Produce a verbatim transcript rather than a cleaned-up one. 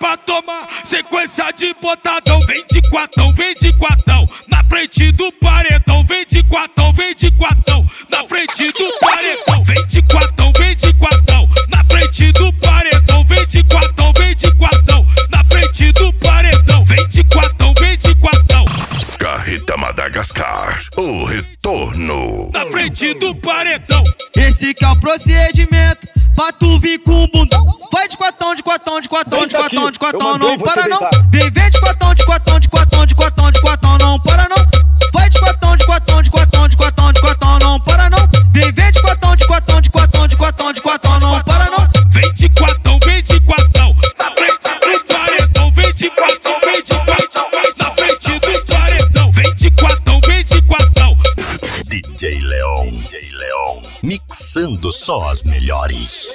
pra tomar sequência de botadão. Vem de quatão, vem de quatão, na frente do paredão. Vem de quatão, vem de quatão, na frente do paredão. Vem de quatão, vem de quatão, na frente do paredão. Vem de quatão, vem de quatão, na frente do paredão. Vem de quatão, vem de quatão. Carreta Madagascar, o retorno. Na frente do paredão. Esse que é o procedimento pra tu vir com o bundão. Vai de quatão, de quatão, de quatão, de quatão, de quatão, não para não. Vem, vem de quatão, de quatão, de quatão, de quatão, de quatão, não para não. Vai de quatão, de quatão, de quatão, de quatão, de quatão, não para não. Vem, vem de quatão, de quatão, de quatão, de quatão, de quatão, não para não. Vem de quatão, vem de quatão, na frente do paredão. Vem de quatão, vem de quatão, na frente do paredão. Vem de quatão, vem de quatão. D J Leon, D J Leon, mixando só as melhores.